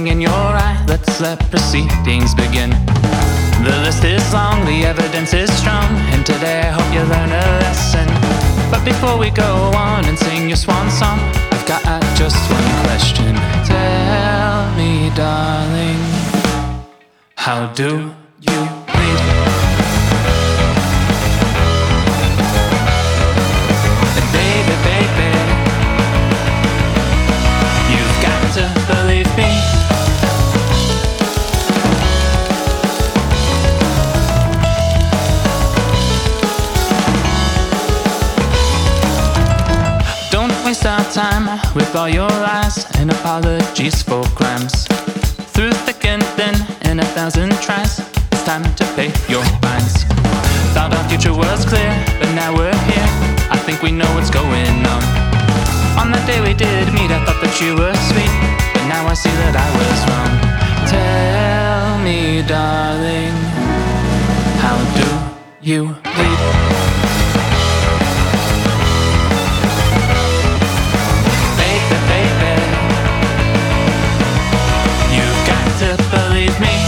something in your eye. Let's let proceedings begin. The list is long, the evidence is strong, and today I hope you learn a lesson. But before we go on and sing your swan song, I've got just one question. Tell me, darling, how do you bleed? And baby, baby, you've got to believe me. Don't waste our time with all your lies and apologies for crimes. Through thick and thin, in 1,000 tries, it's time to pay your fines. Thought our future was clear, but now we're here. I think we know what's going on. On the day we did meet, I thought that you were sweet, but now I see that I was wrong. Tell me, darling, how do you bleed? Baby, baby, you've got to believe me.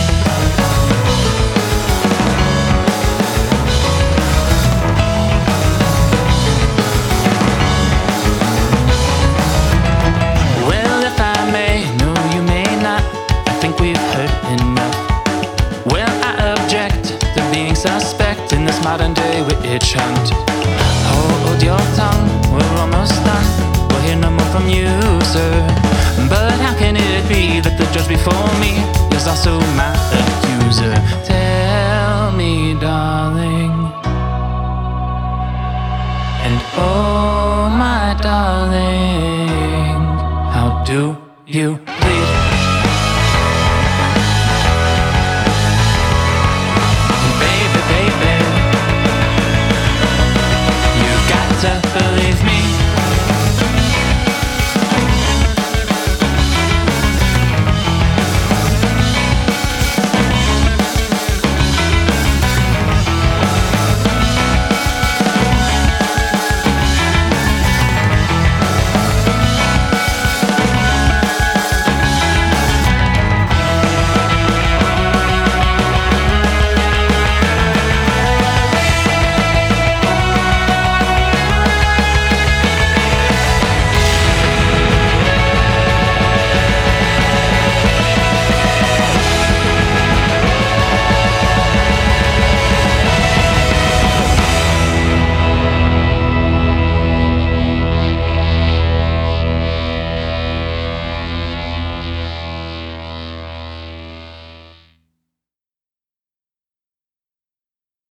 Well, if I may, no you may not, I think we've heard enough. Well, I object to being suspect in this modern day witch hunt. Hold your tongue, we're almost done. We'll hear no more from you, sir. But how can it be that the judge before me,